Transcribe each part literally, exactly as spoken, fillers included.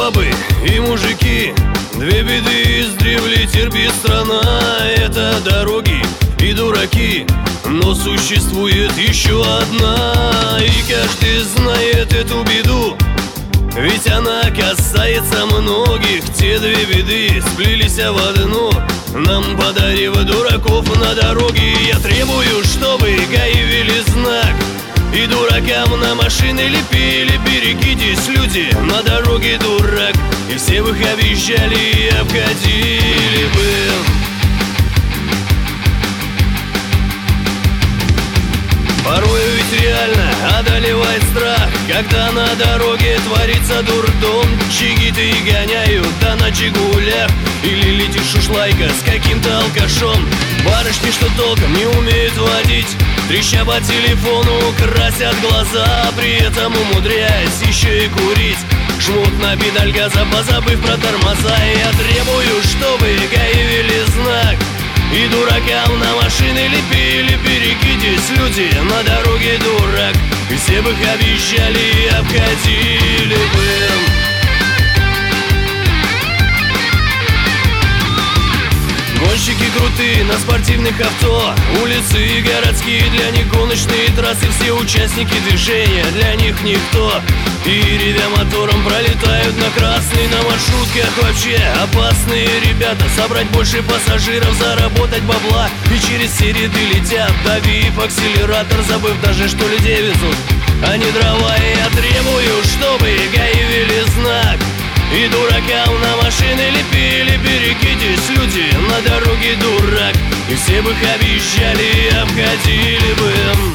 бабы и мужики, две беды издревле терпит страна. Это дороги и дураки, но существует еще одна, и каждый знает эту беду, ведь она касается многих. Те две беды сплелись в одну, нам подарив дураков на дороге. Я требую, чтобы ГАИ ввели знак и дуракам на машины лепили: берегитесь, люди, на дороге дурак. И все бы их объезжали и обходили бы. Порой ведь реально одолевает страх, когда на дороге творится дурдом. Чигиты и гоняют, да на жигулях, или летит шушлайка с каким-то алкашом. Барышни, что толком не умеют водить, треща по телефону, красят глаза, при этом умудряясь еще и курить. Жмут на педаль газа, позабыв про тормоза. И я требую, чтобы ГАИ ввели знак и дуракам на машины лепили: берегитесь, люди, на дороге дурак. И все бы их объезжали и обходили бы. Гонщики крутые на спортивных авто, улицы и городские, для них гоночные трассы. Все участники движения, для них никто. И ревя мотором пролетают на красный. На маршрутках вообще опасные ребята: собрать больше пассажиров, заработать бабла. И через все ряды летят, давив акселератор, забыв даже, что людей везут, а не дрова. И я требую, чтобы ГАИ ввели знак и дуракам на машины лепили: берегитесь, люди, на дороге дурак. И все бы их объезжали и обходили бы.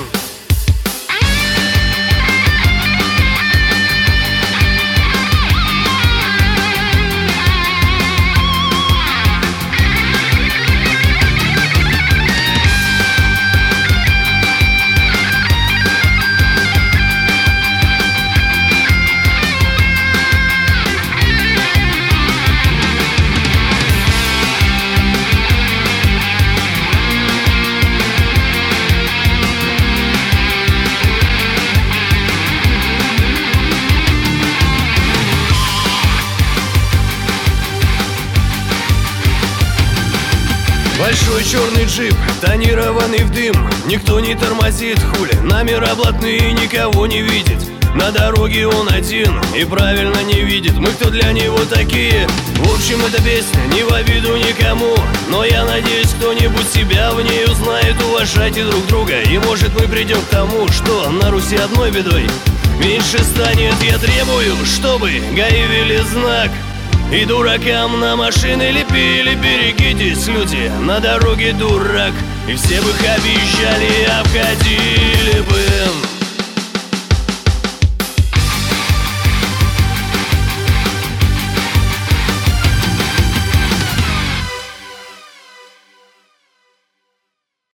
Большой черный джип, тонированный в дым, никто не тормозит, хули, номера блатные, никого не видит. На дороге он один и правильно не видит, мы кто для него такие. В общем, эта песня не в обиду никому, но я надеюсь, кто-нибудь себя в ней узнает. Уважайте друг друга, и может мы придем к тому, что на Руси одной бедой меньше станет. Я требую, чтобы ГАИ ввели знак и дуракам на машины лепили: берегитесь, люди, на дороге дурак. И все бы их объезжали и обходили бы.